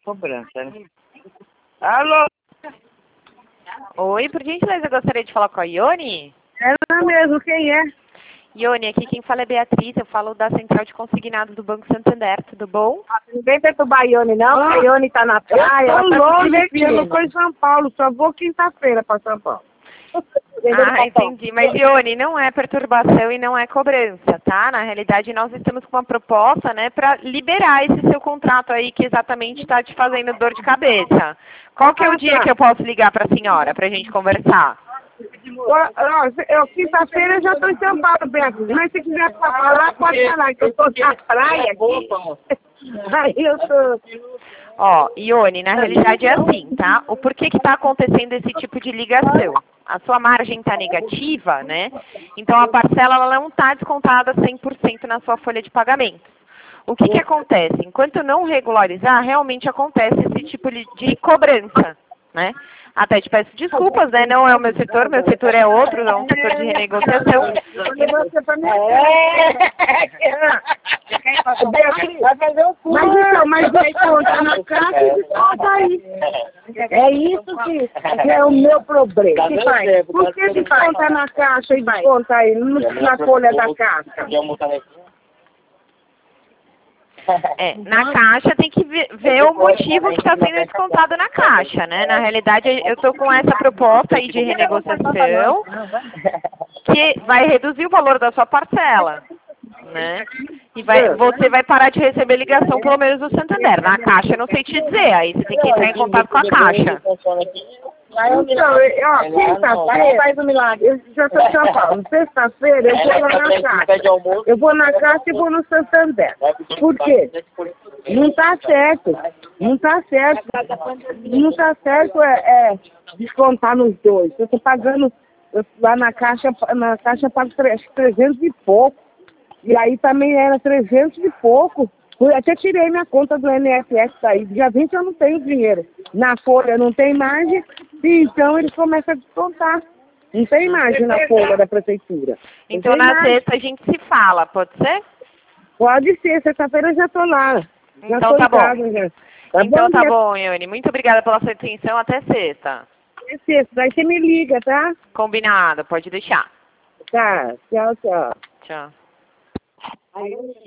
Cobrança, né? Alô? Oi, por gentileza, eu gostaria de falar com a Ione. Ela mesmo, quem é? Ione, aqui quem fala é Beatriz, eu falo da Central de Consignados do Banco Santander, tudo bom? Ninguém perturbar a Ione, não. A Ione tá na praia. Eu tô longe aqui, eu não tô em São Paulo. Só vou quinta-feira pra São Paulo. Ah, entendi. Mas, Ione, não é perturbação e não é cobrança, tá? Na realidade, nós estamos com uma proposta, né, para liberar esse seu contrato aí que exatamente está te fazendo dor de cabeça. Qual que é o dia que eu posso ligar para a senhora para a gente conversar? Quinta-feira eu já tô em São Paulo, Beatriz. Mas se quiser falar, pode falar, que eu tô na praia aqui. Aí eu tô... Ó, Ione, na realidade é assim, tá? O porquê que está acontecendo esse tipo de ligação? A sua margem está negativa, né? Então a parcela ela não está descontada 100% na sua folha de pagamento. O que acontece? Enquanto não regularizar, realmente acontece esse tipo de cobrança, né? Até te peço desculpas, né? Não é o meu setor é outro, é um setor de renegociação. Vai fazer o curso. Mas então, mas desconta na caixa e desconta aí. É isso que é o meu problema. Por que desconta na caixa e desconta aí na folha da caixa? Na caixa tem que ver o motivo que está sendo descontado na caixa, né? Na realidade, eu estou com essa proposta aí de renegociação que vai reduzir o valor da sua parcela, né? E você vai parar de receber ligação, pelo menos do Santander. Na caixa eu não sei te dizer, aí você tem que entrar em contato com a caixa. Então, quinta-feira faz um milagre. Eu já estou em São Paulo. Sexta-feira eu vou lá na caixa. Eu vou na caixa e vou no Santander. Por quê? Não está certo. Não está certo. Não está certo descontar nos dois. Eu estou pagando lá na caixa eu pago 300 e pouco. E aí também era 300 e pouco. Eu até tirei minha conta do INSS daí. Já vi que eu não tenho dinheiro. Na folha não tem margem, e então eles começam a descontar. Não tem margem na folha da prefeitura. Então na sexta a gente se fala, pode ser? Pode ser, sexta-feira eu já estou lá. Já então tá bom. Casa, já. Então tá bom, Ione. Muito obrigada pela sua atenção. Até sexta. Até sexta. Daí você me liga, tá? Combinado, pode deixar. Tá. Tchau, tchau. Tchau.